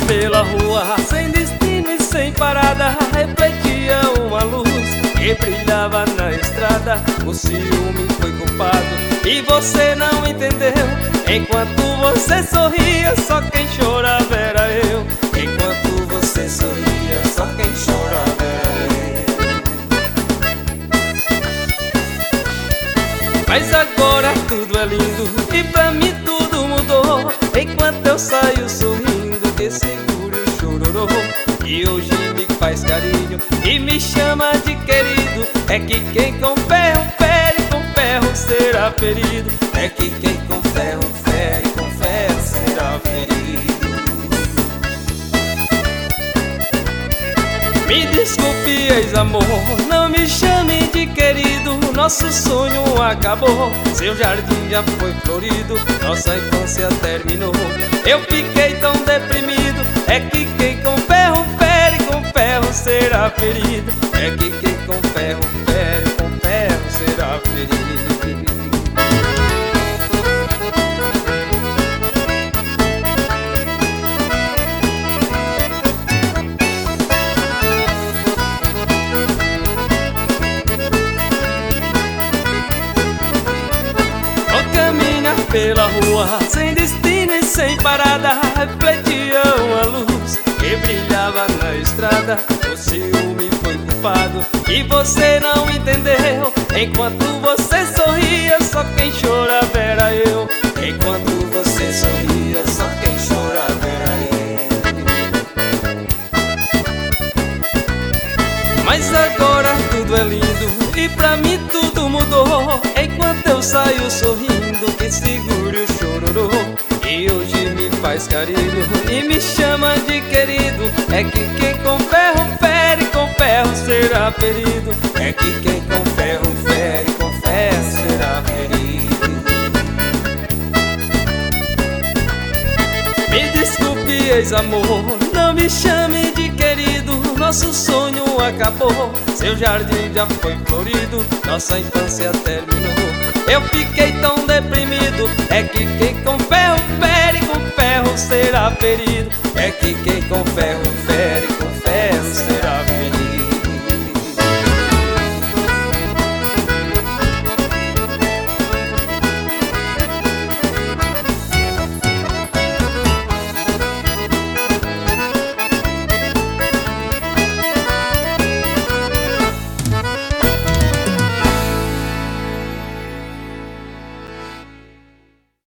pela rua, sem destino e sem parada, refletia uma luz que brilhava na estrada. O ciúme foi culpado e você não entendeu. Enquanto você sorria, só quem chorava era eu. Enquanto você sorria, só quem chorava era eu. Mas agora tudo é lindo e pra mim tudo mudou. Enquanto eu saio sorrindo, que seguro o chororô. E hoje me faz carinho e me chama de querido. É que quem com ferro fere, com ferro será ferido. É que quem com ferro fere, com ferro será ferido. Me desculpe, ex-amor, não me chame de querido. Nosso sonho acabou, seu jardim já foi florido. Nossa infância terminou, eu fiquei tão deprimido. É que quem com ferro fere, com ferro será ferido. É que quem com ferro fere, com ferro será ferido. Pela rua, sem destino e sem parada, refletia uma luz que brilhava na estrada. O ciúme foi culpado e você não entendeu. Enquanto você sorria, só quem chorava era eu. Enquanto você sorria, só quem chorava era eu. Mas agora tudo é lindo e pra mim tudo mudou. Enquanto eu saio sorrindo, que segure o chororô. E hoje me faz carinho e me chama de querido. É que quem com ferro fere, com ferro será ferido. É que quem com ferro fere, com ferro será ferido. Me desculpe, ex-amor, não me chame de querido. Nosso sonho acabou, seu jardim já foi florido. Nossa infância terminou, eu fiquei tão deprimido. É que quem com ferro fere, com ferro será ferido. É que quem com ferro fere, com ferro será